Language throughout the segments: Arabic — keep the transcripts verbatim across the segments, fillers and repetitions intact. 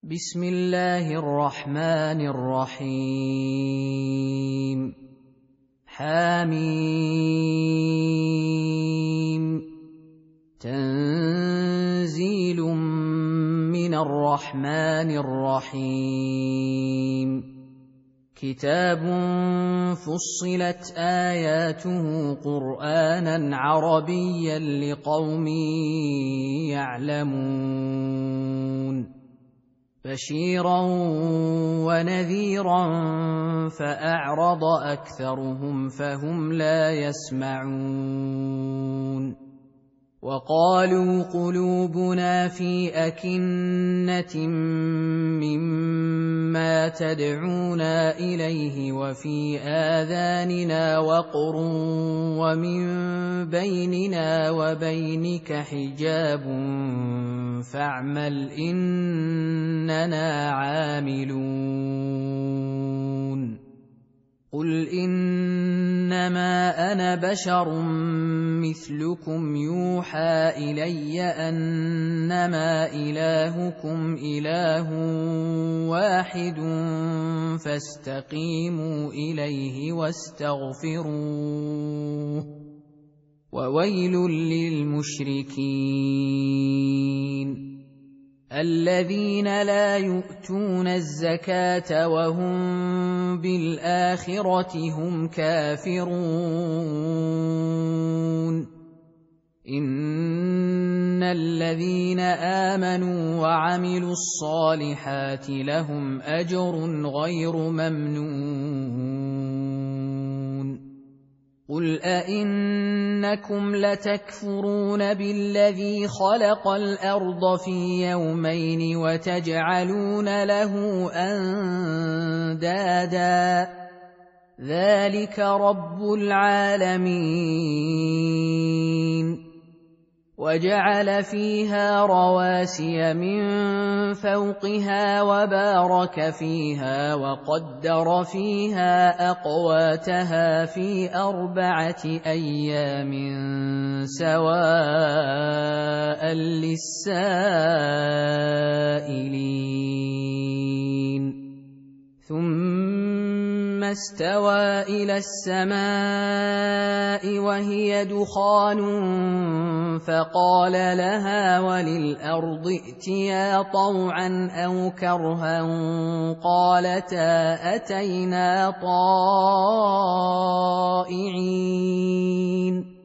بسم الله الرحمن الرحيم حميم تنزيل من الرحمن الرحيم كتاب فصلت آياته قرآنا عربيا لقوم يعلمون بشيرا ونذيرا فأعرض أكثرهم فهم لا يسمعون وقالوا قلوبنا في أكنة مما تدعونا إليه وفي آذاننا وقر ومن بيننا وبينك حجاب فاعمل إننا عاملون قل إنما أنا بشر مثلكم يوحى إلي أنما إلهكم إله واحد فاستقيموا إليه واستغفروه وويل للمشركين الذين لا يؤتون الزكاة وهم بالآخرة هم كافرون إن الذين آمنوا وعملوا الصالحات لهم أجر غير ممنون قل أئنكم لتكفرون بالذي خلق الأرض في يومين وتجعلون له أندادا ذلك رب العالمين وجعل فيها رواسي من فوقها وبارك فيها وقدر فيها أقواتها في أربعة أيام سواء للسائلين ثم استوى إلى السماء وهي دخان فقال لها وللأرض ائتيا طوعا أو كرها قالتا أتينا طائعين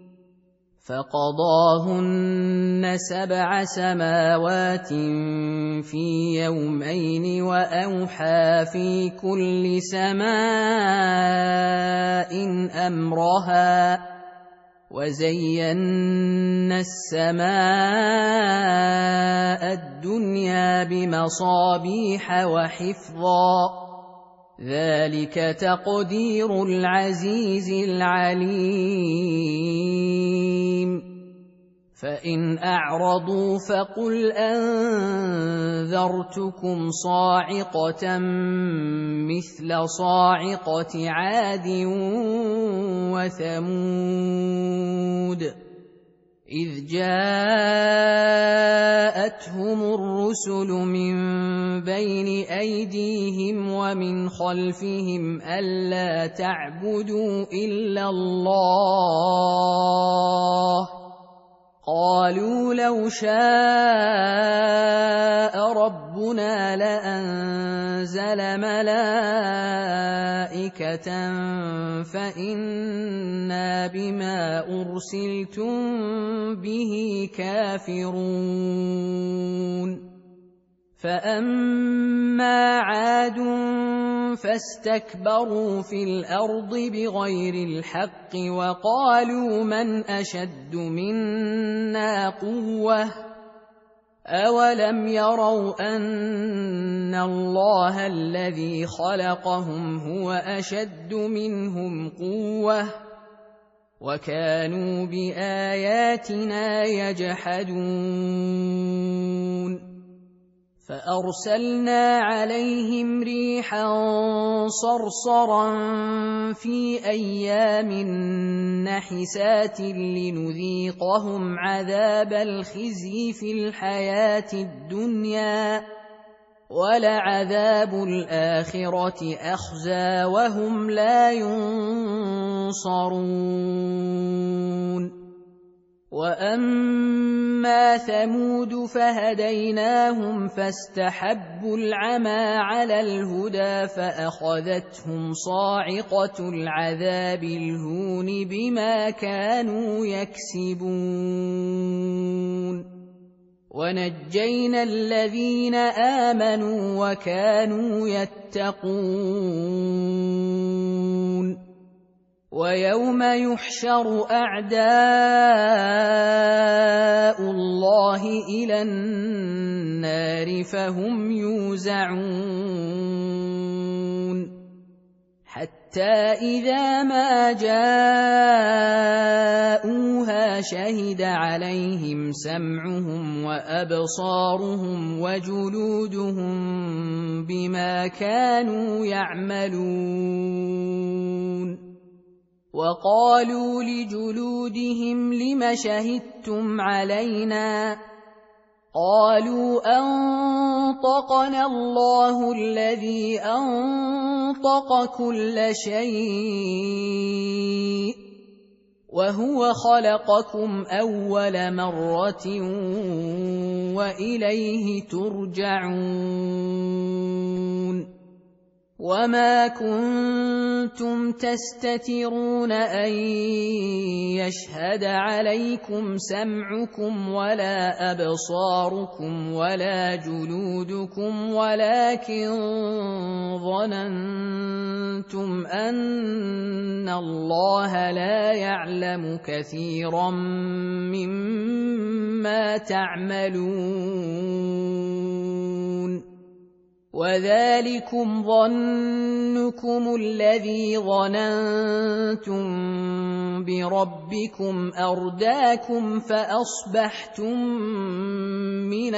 فقضاهن سبع سماوات في يومين وأوحى في كل سماء أمرها وزينا السماء الدنيا بمصابيح وحفظا ذلك تقدير العزيز العليم فإن أعرضوا فقل أنذرتكم صاعقة مثل صاعقة عاد وثمود إذ جاءتهم الرسل من بين أيديهم ومن خلفهم ألا تعبدوا إلا الله قالوا لو شاء ربنا لأنزل ملائكة فإنا بما أرسلتم به كافرون فأما عاد فاستكبروا في الأرض بغير الحق وقالوا من أشد منا قوة أولم يروا أن الله الذي خلقهم هو أشد منهم قوة وكانوا بآياتنا يجحدون فأرسلنا عليهم ريحا صرصرا في أيام نحسات لنذيقهم عذاب الخزي في الحياة الدنيا وَلَعَذَابُ الْآخِرَةِ أَخْزَىٰ وَهُمْ لَا يُنصَرُونَ وَأَمَّا ثَمُودُ فَهَدَيْنَاهُمْ فَاسْتَحَبُّوا الْعَمَىٰ عَلَى الْهُدَىٰ فَأَخَذَتْهُمْ صَاعِقَةُ الْعَذَابِ الْهُونِ بِمَا كَانُوا يَكْسِبُونَ وَنَجَّيْنَا الَّذِينَ آمَنُوا وَكَانُوا يَتَّقُونَ وَيَوْمَ يُحْشَرُ أَعْدَاءُ اللَّهِ إِلَى النَّارِ فَهُمْ يُوزَعُونَ حَتَّى إِذَا مَا جَاءُوهَا شَهِدَ عَلَيْهِمْ سَمْعُهُمْ وَأَبْصَارُهُمْ وَجُلُودُهُم بِمَا كَانُوا يَعْمَلُونَ وَقَالُوا لِجُلُودِهِمْ لِمَ شَهِدتُّمْ عَلَيْنَا قَالُوا أَنطَقَنَا اللَّهُ الَّذِي أَنطَقَ كُلَّ شَيْءٍ وَهُوَ خَلَقَكُمْ أَوَّلَ مَرَّةٍ وَإِلَيْهِ تُرْجَعُونَ وَمَا كُنتُمْ تَسْتَتِرُونَ أَن يَشْهَدَ عَلَيْكُمْ سَمْعُكُمْ وَلَا أَبْصَارُكُمْ وَلَا جُلُودُكُمْ وَلَكِن ظَنَنتُمْ أَنَّ اللَّهَ لَا يَعْلَمُ كَثِيرًا مِّمَّا تَعْمَلُونَ وَذَلِكُمْ ظَنُّكُمُ الَّذِي ظَنَنتُم بِرَبِّكُمْ أَرْدَاكُمْ فَأَصْبَحْتُم مِّنَ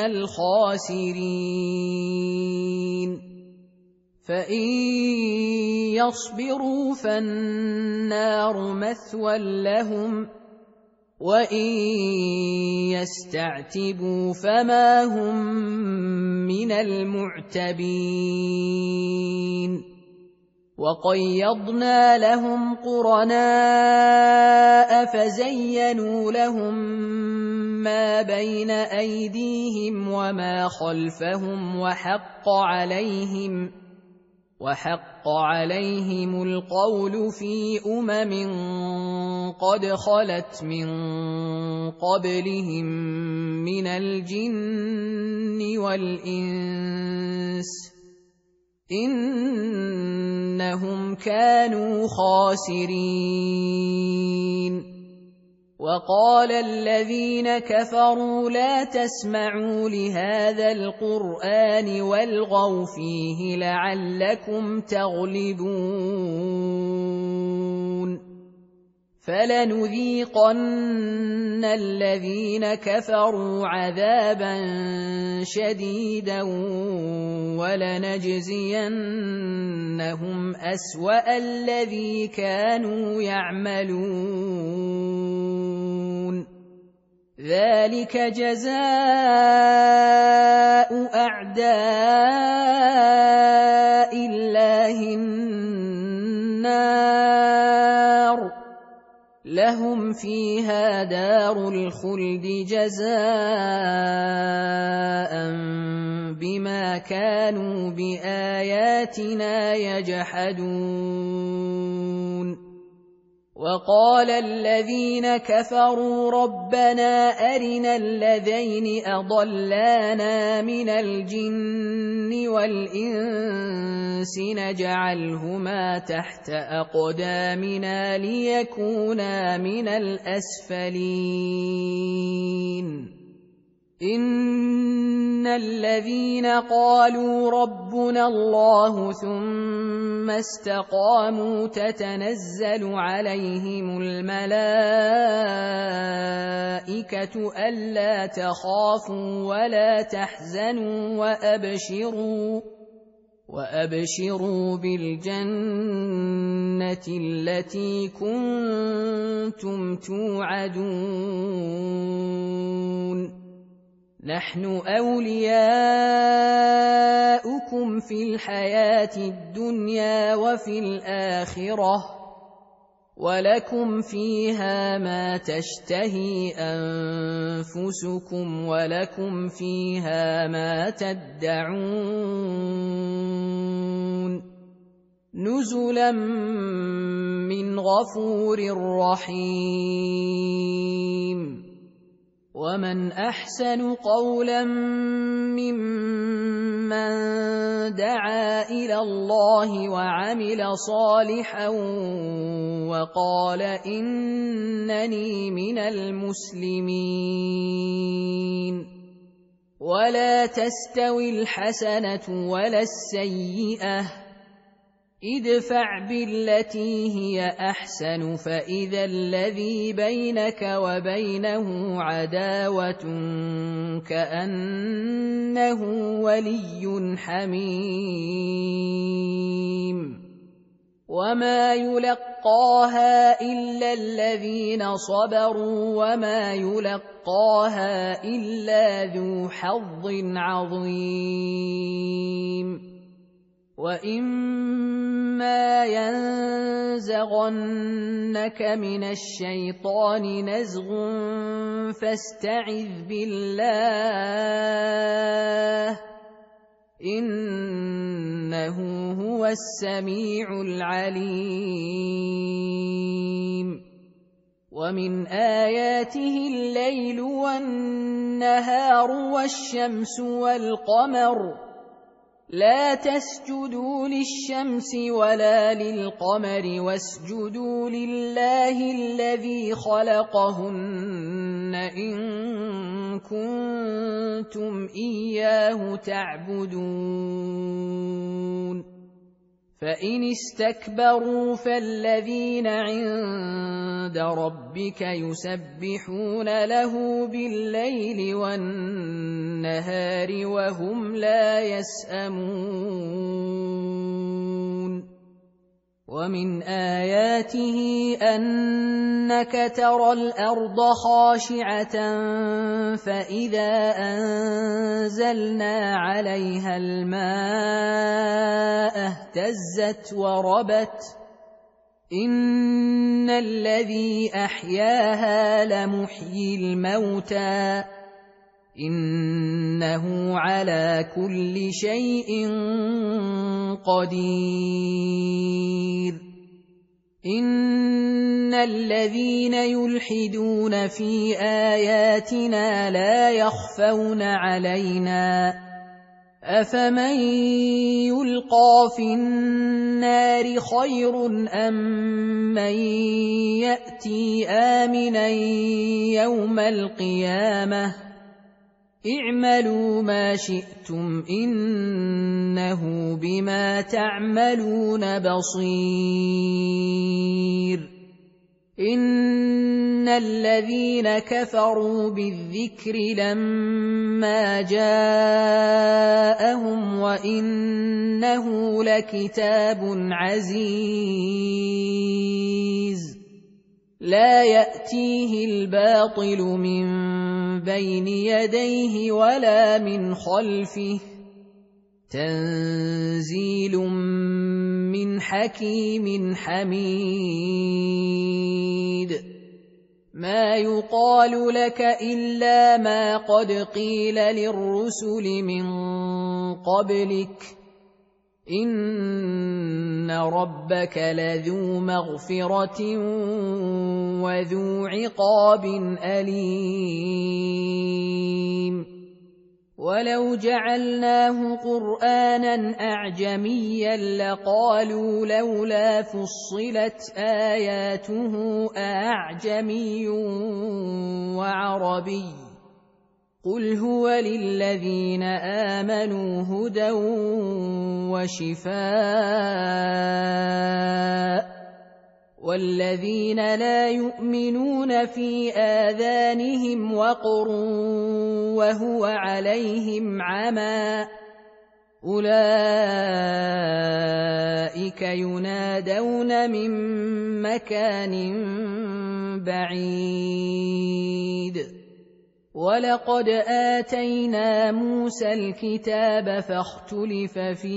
الْخَاسِرِينَ فَإِن يَصْبِرُوا فَالنَّارُ مَثْوًى لَّهُمْ وَإِن يَسْتَعْتِبُوا فَمَا هُم مِّنَ الْمُعْتَبِينَ وَقَيَّضْنَا لَهُمْ قُرَنَاءَ فَزَيَّنُوا لَهُم مَّا بَيْنَ أَيْدِيهِمْ وَمَا خَلْفَهُمْ وَحَقَّ عَلَيْهِمْ وَحَقَّ عَلَيْهِمُ الْقَوْلُ فِي أُمَمٍ قَدْ خَلَتْ مِن قَبْلِهِم مِّنَ الْجِنِّ وَالْإِنسِ إِنَّهُمْ كَانُوا خَاسِرِينَ وَقَالَ الَّذِينَ كَفَرُوا لَا تَسْمَعُوا لِهَٰذَا الْقُرْآنِ وَالْغَوْا فِيهِ لَعَلَّكُمْ تَغْلِبُونَ فَلَنُذِيقَنَّ الَّذِينَ كَفَرُوا عَذَابًا شَدِيدًا وَلَنَجْزِيَنَّهُمْ أَسْوَأَ الَّذِي كَانُوا يَعْمَلُونَ ذَلِكَ جَزَاءُ أَعْدَاءِ اللَّهِ النَّارُ لَهُمْ فِيهَا دَارُ الْخُلْدِ جَزَاءً بِمَا كَانُوا بِآيَاتِنَا يَجْحَدُونَ وَقَالَ الَّذِينَ كَفَرُوا رَبَّنَا أَرِنَا اللَّذَيْنِ أَضَلَّانَا مِنَ الْجِنِّ وَالْإِنسِ نَجْعَلْهُمَا تَحْتَ أَقْدَامِنَا لِيَكُونَا مِنَ الْأَسْفَلِينَ إِنَّ الَّذِينَ قَالُوا رَبُّنَا اللَّهُ ثُمَّ اسْتَقَامُوا تَتَنَزَّلُ عَلَيْهِمُ الْمَلَائِكَةُ أَلَّا تَخَافُوا وَلَا تَحْزَنُوا وَأَبْشِرُوا وَأَبْشِرُوا بِالْجَنَّةِ الَّتِي كُنتُمْ تُوعَدُونَ نَحْنُ أَوْلِيَاؤُكُمْ لكم في الحياة الدنيا وفي الآخرة ولكم فيها ما تشتهي أنفسكم ولكم فيها ما تدعون نزلا من غفور رحيم ومن أحسن قولا ممن دعا إلى الله وعمل صالحا وقال إنني من المسلمين ولا تستوي الحسنة ولا السيئة ادفع بالتي هي أحسن فإذا الذي بينك وبينه عداوة كأنه ولي حميم وما يلقاها إلا الذين صبروا وما يلقاها إلا ذو حظ عظيم وإما ينزغنك من الشيطان نزغ فاستعذ بالله إنه هو السميع العليم ومن آياته الليل والنهار والشمس والقمر لا تسجدوا للشمس ولا للقمر واسجدوا لله الذي خلقهن إن كنتم إياه تعبدون فإن استكبروا فالذين عند ربك يسبحون له بالليل والنهار وهم لا يسأمون ومن آياته أنك ترى الأرض خاشعة فإذا أنزلنا عليها الماء اهتزت وربت إن الذي أحياها لمحيي الموتى إنه على كل شيء قدير إن الذين يلحدون في آياتنا لا يخفون علينا أفمن يلقى في النار خير أم من يأتي آمنا يوم القيامة اعملوا ما شئتم إنه بما تعملون بصير إن الذين كفروا بالذكر لما جاءهم وإنه لكتاب عزيز لا يأتيه الباطل من بين يديه ولا من خلفه تنزيل من حكيم حميد ما يقال لك إلا ما قد قيل للرسل من قبلك إن ربك لذو مغفرة وذو عقاب أليم ولو جعلناه قرآنا أعجميا لقالوا لولا فصلت آياته أعجمي وعربي قل هو للذين آمنوا هدى وشفاء والذين لا يؤمنون في آذانهم وقر وهو عليهم عمى أولئك ينادون من مكان بعيد وَلَقَدْ آتَيْنَا مُوسَى الْكِتَابَ فَاخْتُلِفَ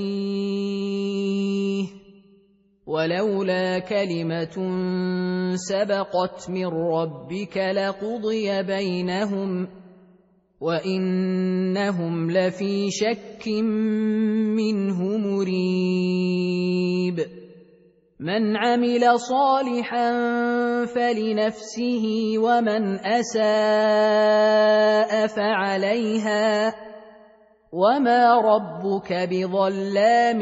فِيهِ وَلَوْلَا كَلِمَةٌ سَبَقَتْ مِنْ رَبِّكَ لَقُضِيَ بَيْنَهُمْ وَإِنَّهُمْ لَفِي شَكٍّ مِّنْهُ مُرِيبٍ مَنْ عَمِلَ صَالِحًا فَلِنَفْسِهِ وَمَنْ أَسَاءَ فَعَلَيْهَا وَمَا رَبُّكَ بِظَلَّامٍ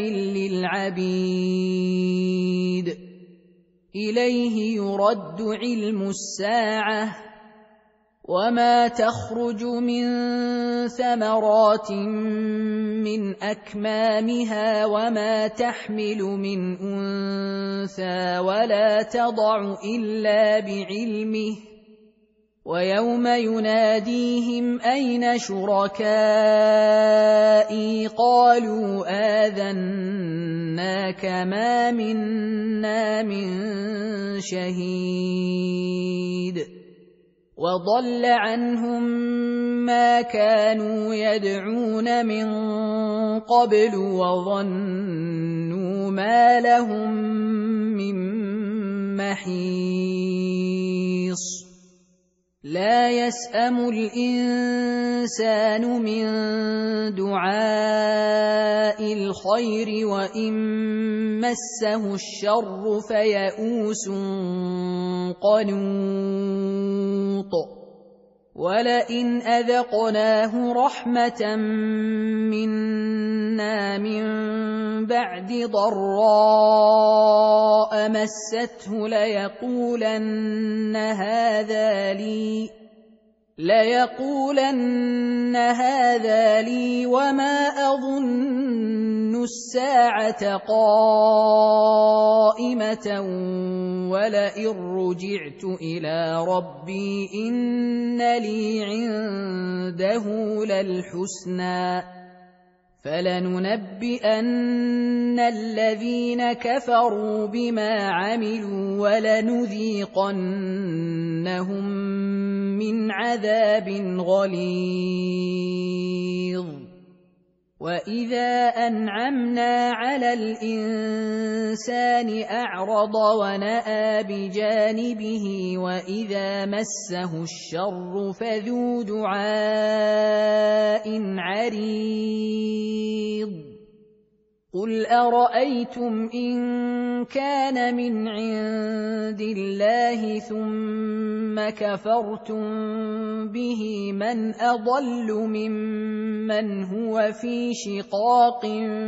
لِلْعَبِيدِ إِلَيْهِ يُرَدُّ عِلْمُ السَّاعَةِ وَمَا تَخْرُجُ مِنْ ثَمَرَاتٍ مِنْ أَكْمَامِهَا وَمَا تَحْمِلُ مِنْ أُنثَىٰ وَلَا تَضَعُ إِلَّا بِعِلْمِهِ وَيَوْمَ يُنَادِيهِمْ أَيْنَ شُرَكَائِي قَالُوا آذَنَّاكَ مَا مِنَّا مِن شَهِيدٍ وَضَلَّ عَنْهُم مَّا كَانُوا يَدْعُونَ مِن قَبْلُ وَظَنُّوا مَا لَهُم مِّن مَّحِيصٍ لَا يَسْأَمُ الْإِنسَانُ مِن دُعَاءِ الْخَيْرِ وَإِن مَّسَّهُ الشَّرُّ فَيَئُوسٌ قَنُوطٌ وَلَئِنْ أَذَقْنَاهُ رَحْمَةً مِّنَّا مِن بَعْدِ ضَرَّاءَ مَسَّتْهُ لَيَقُولَنَّ هَٰذَا لِي لَيَقُولَنَّ هَٰذَا لِي وَمَا أَظُنُّ السَّاعَةَ قَائِمَةً وَلَئِن رُّجِعْتُ إِلَىٰ رَبِّي إِنَّ لِي عِندَهُ لَلْحُسْنَىٰ فَلَنُنَبِّئَنَّ الَّذِينَ كَفَرُوا بِمَا عَمِلُوا وَلَنُذِيقَنَّهُم مِّنْ عَذَابٍ غَلِيظٍ وَإِذَا أَنْعَمْنَا عَلَى الْإِنسَانِ أَعْرَضَ وَنَأَىٰ بِجَانِبِهِ وَإِذَا مَسَّهُ الشَّرُّ فَذُو دُعَاءٍ عَرِيضٍ قُلْ أَرَأَيْتُمْ إِن كَانَ مِنْ عِندِ اللَّهِ ثُمَّ كَفَرْتُم بِهِ مَنْ أَضَلُّ مِمَّنْ هُوَ فِي شِقَاقٍ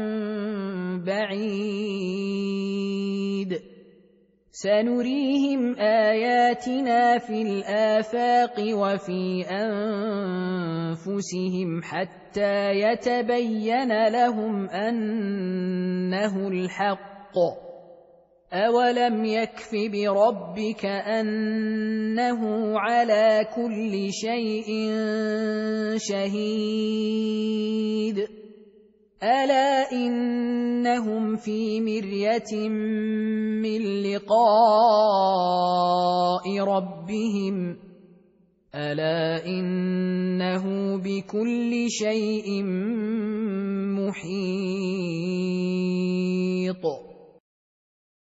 بَعِيدٍ سَنُرِيهِمْ آيَاتِنَا فِي الْآفَاقِ وَفِي أَنفُسِهِمْ حَتَّىٰ يَتَبَيَّنَ لَهُمْ أَنَّهُ الْحَقُّ أَوَلَمْ يَكْفِ بِرَبِّكَ أَنَّهُ عَلَىٰ كُلِّ شَيْءٍ شَهِيدٌ أَلَا إِنَّهُمْ فِي مِرْيَةٍ مِّن لِّقَاءِ رَبِّهِمْ أَلَا إِنَّهُ بِكُلِّ شَيْءٍ مُّحِيطٌ